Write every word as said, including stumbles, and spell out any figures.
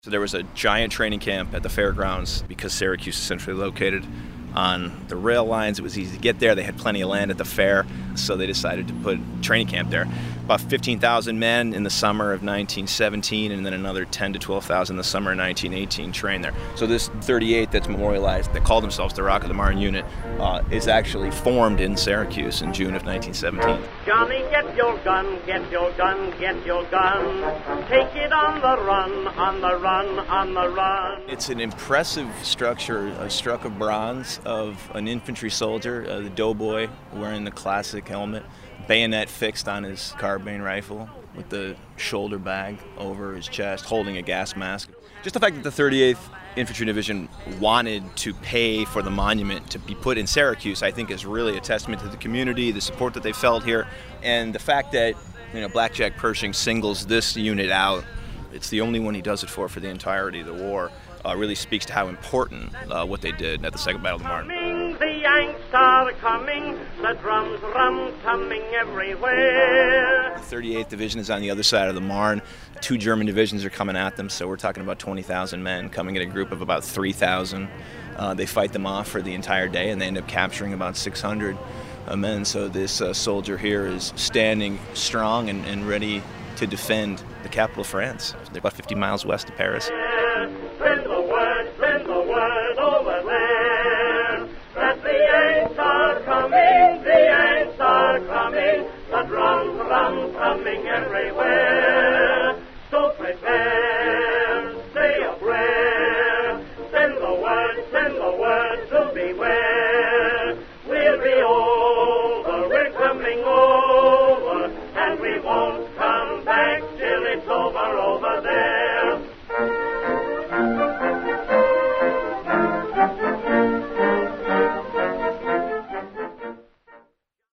So there was a giant training camp at the fairgrounds because Syracuse is centrally located on the rail lines. It was easy to get there. They had plenty of land at the fair, so they decided to put training camp there. About fifteen thousand men in the summer of nineteen seventeen, and then another ten to twelve thousand in the summer of nineteen eighteen trained there. So this thirty-eighth that's memorialized, that called themselves the Rock of the Marne Unit, uh, is actually formed in Syracuse in June of nineteen seventeen. Johnny, get your gun, get your gun, get your gun. Take it on the run, on the run, on the run. It's an impressive structure, a struck of bronze of an infantry soldier, uh, the doughboy, wearing the classic helmet, bayonet fixed on his carbine rifle with the shoulder bag over his chest, holding a gas mask. Just the fact that the thirty-eighth Infantry Division wanted to pay for the monument to be put in Syracuse, I think, is really a testament to the community, the support that they felt here, and the fact that, you know, Blackjack Pershing singles this unit out. It's the only one he does it for for the entirety of the war. Uh, really speaks to how important uh, what they did at the Second Battle of the Marne. Coming, the Yanks are coming, the drums rum coming everywhere. The thirty-eighth Division is on the other side of the Marne. Two German divisions are coming at them, so we're talking about twenty thousand men coming in a group of about three thousand. Uh, they fight them off for the entire day, and they end up capturing about six hundred uh, men. So this uh, soldier here is standing strong and, and ready to defend the capital of France. They're about fifty miles west of Paris. Spread the word, spread the word over there, that the Yanks are coming, the Yanks are coming, the drums rum coming everywhere.